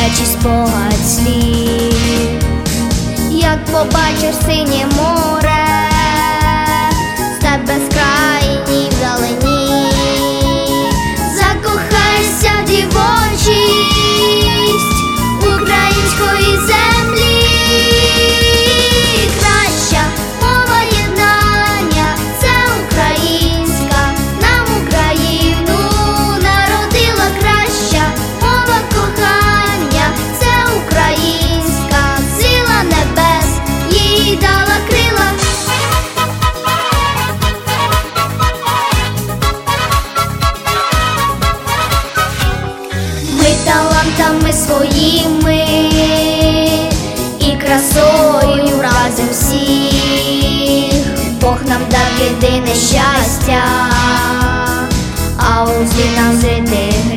дитячий спогад слів. Як побачиш синє море, степ безкрайній вдалині, закохайся в дівочість української землі. Краща мова єднання – це українська, нам Україну народила. Краща мова кохання – це українська, сила небес їй дала крила. Ми талантами своїми і красою разом всіх, Бог нам дав єдине щастя, а у злі нам жити